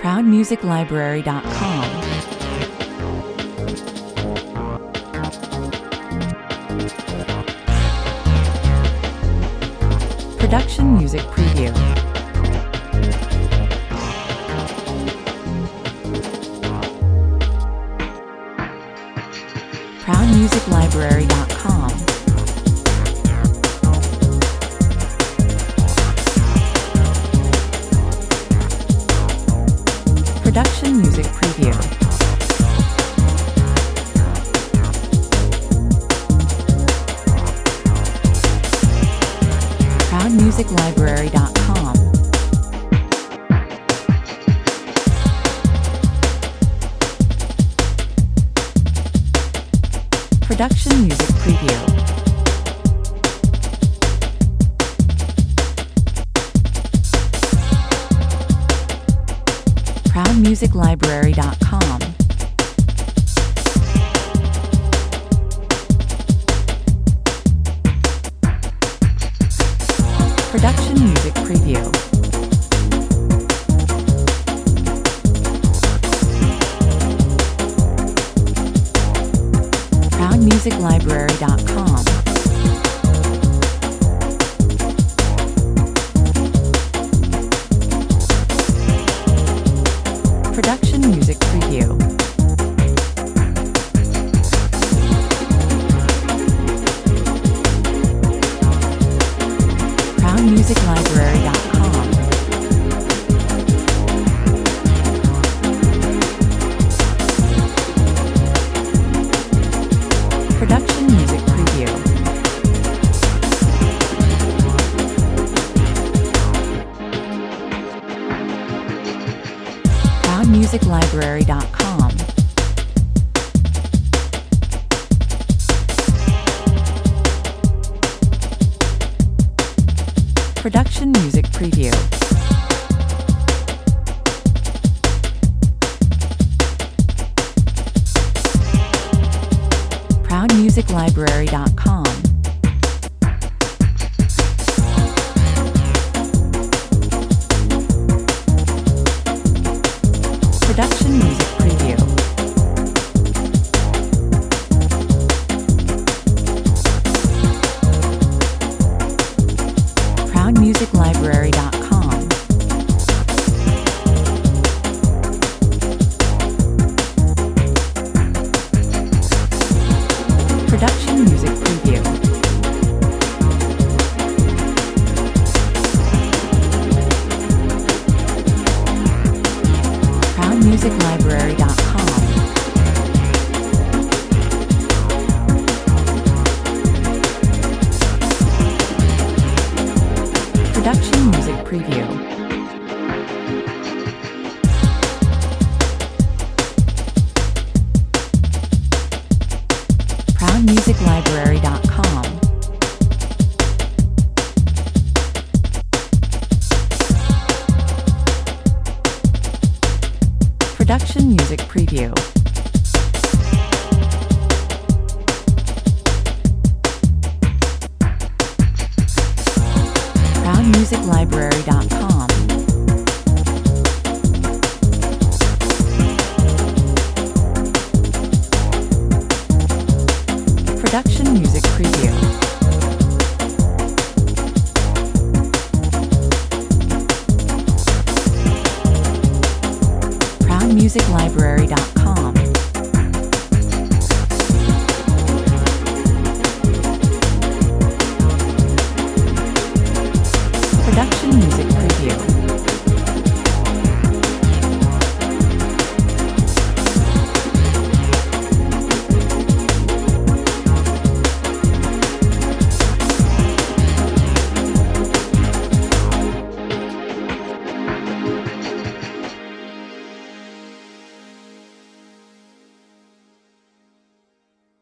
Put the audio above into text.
ProudMusicLibrary.com. Production Music Preview. ProudMusicLibrary.com. Production Music Preview. ProudMusicLibrary.com. Production Music Preview. ProudMusicLibrary.com. Production Music Preview. ProudMusicLibrary.com. Production Music Preview. ProudMusicLibrary.com. Production Music Preview. ProudMusicLibrary.com. Production Music Preview. ProudMusicLibrary.com. Production Music Preview. ProudMusicLibrary.com. Production Music Preview. ProudMusicLibrary.com. Production Music Preview. ProudMusicLibrary.com. Production Music Preview. ProudMusicLibrary.com. Production Music Preview. ProudMusicLibrary.com.